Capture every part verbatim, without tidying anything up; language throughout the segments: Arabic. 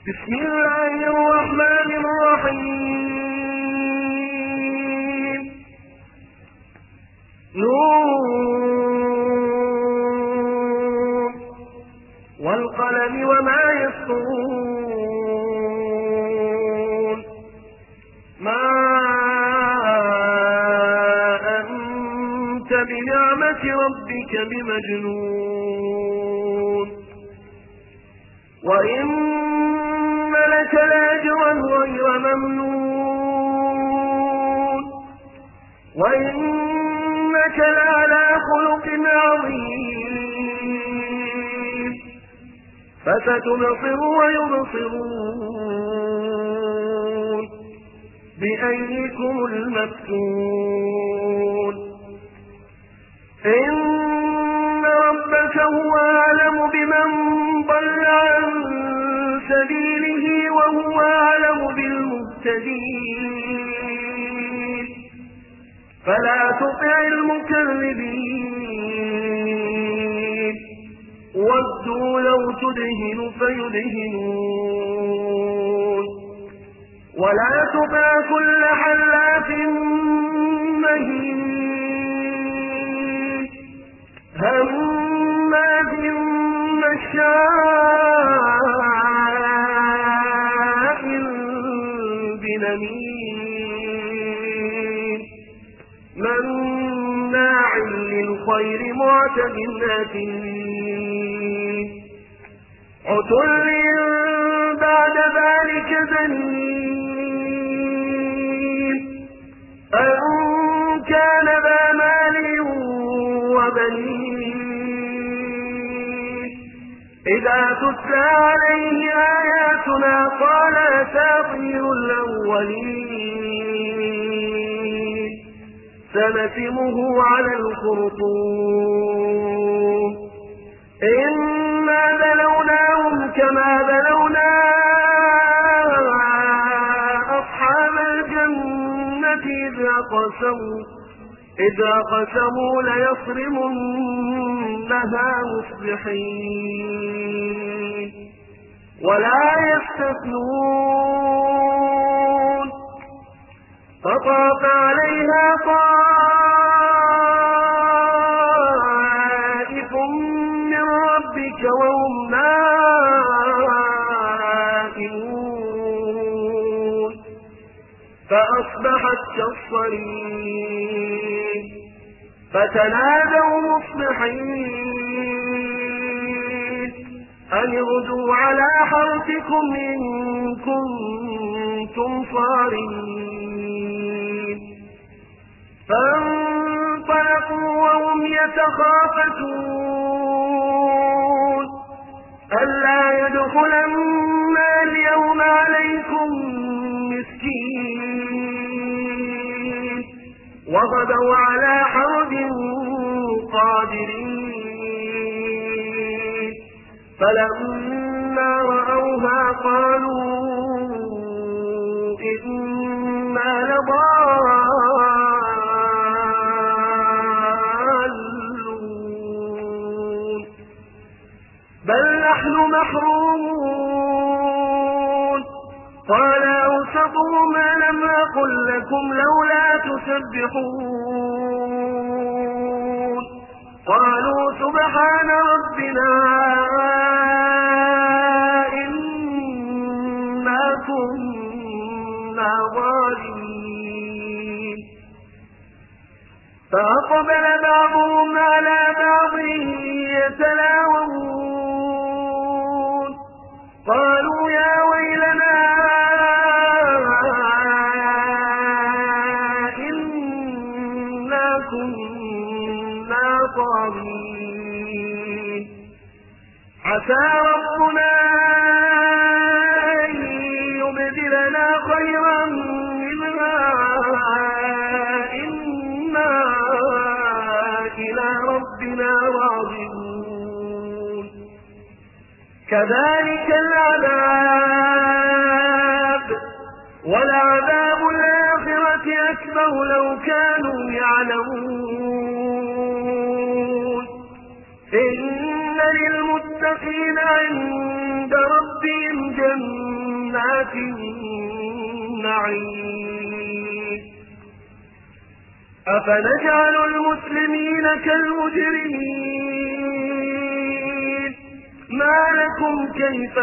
بسم الله الرحمن الرحيم. نون والقلم وما يسطرون. ما أنت بنعمة ربك بمجنون. وإن لك لاجرا غير ممنون. وإنك لعلى خلق عظيم. فستبصر ويبصرون بأيكم المفتون. إن ربك هو أعلم بمن ضل عن سبيله وهو أعلم بالمهتدين. فلا تطع المكذبين ودوا لو تدهن فيدهنون. ولا تطع كل حلاف مهين هماز مشاء بنميم مناع للخير معتد أثيم عتل بعد ذلك زنيم أن كان ذا مال وبنين. إذا تتلى عليه آياتنا قال أساطير الأولين. سنسمه على الخرطوم. إنا بلوناهم كما بلونا أصحاب الجنة إذا قسموا إذا قسموا ليصرمنها مصبحين ولا يستثنون. فطاف عليها طائف من ربك وهم نائمون فأصبحت كالصريم. فتنادوا مصبحين أن اغدوا على حرثكم إن كنتم صارمين. فانطلقوا وهم يتخافتون ألا يدخلن اليوم عليكم مسكين وغدوا على حرد قادرين. فلما رأوها قالوا إنا لضالون بل نحن محرومون. قال أوسطوا ما لم أقل لكم لولا تسبحون. قالوا سبحان ربنا إنا كنا ظالمين. فأقبل بعضهم على بعض يتلاومون قالوا يا ويلنا إنا كنا طاغين. عسى ربنا أن يبدلنا خيرا منها إنا إلى ربنا راغبون. كذلك العذاب ولعذاب الآخرة أكبر لو كانوا يعلمون. إن للمتقين عند ربهم جنات جنات النعيم أفنجعل المسلمين كالمجرمين ما لكم كيف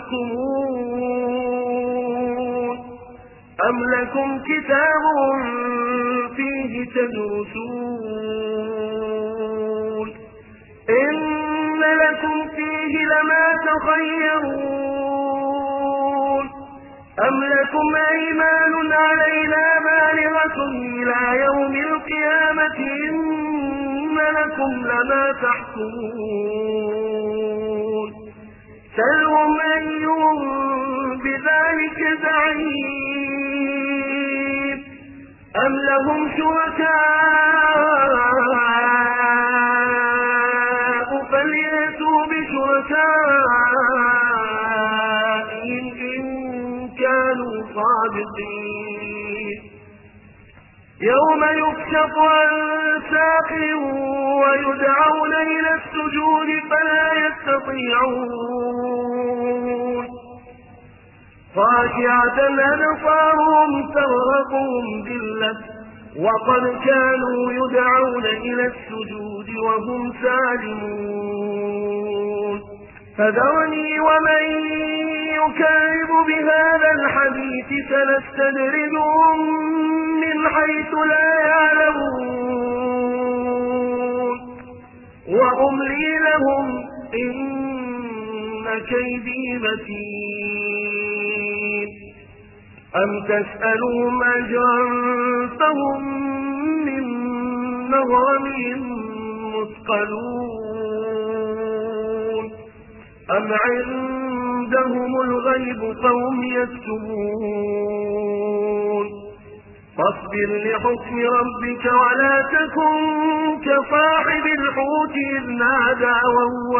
تحكمون أم لكم كتاب فيه تدرسون إن لكم فيه لما تخيرون أم لكم أيمان علينا بالغة إلى يوم القيامة إن لكم لما تحكمون سلهم أيهم بذلك زعيم أم لهم شركاء فليأتوا بشركائهم إن كانوا صادقين يوم يكشف عن ساق ويدعون إلى السجود فلا يستطيعون خاشعة أبصارهم ترهقهم ذلة وقد كانوا يدعون إلى السجود وهم سالمون فذرني ومن يكذب بهذا الحديث سنستدرجهم من حيث لا يعلمون وأملي لهم إن كيدي متين أم تسألهم أجرا فهم من مغرم مثقلون أم عندهم الغيب فهم يكتبون فاصبر لحكم ربك ولا تكن كصاحب الحوت إذ نادى وهو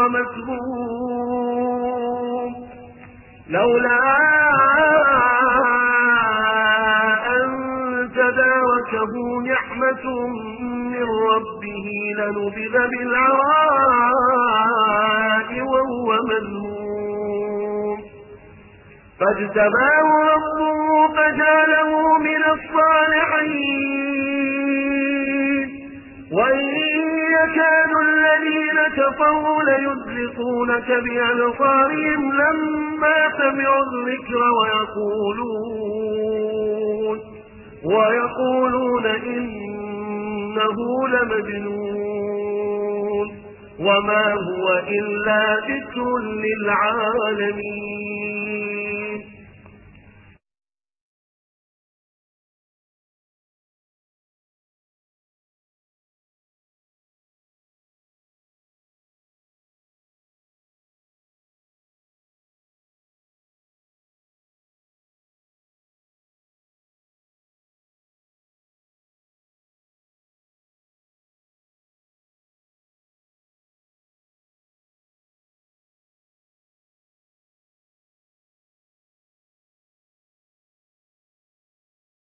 مكذوب لولا أن تداركه نعمة من ربه لنبذ بالعراء وهو مذموم فاجتباه ربه فجعله من الصالحين وإن يكاد الذين كفروا ليزلقونك بأبصارهم لما سمعوا الذكر ويقولون ويقولون إنه لمجنون وما هو إلا ذكر للعالمين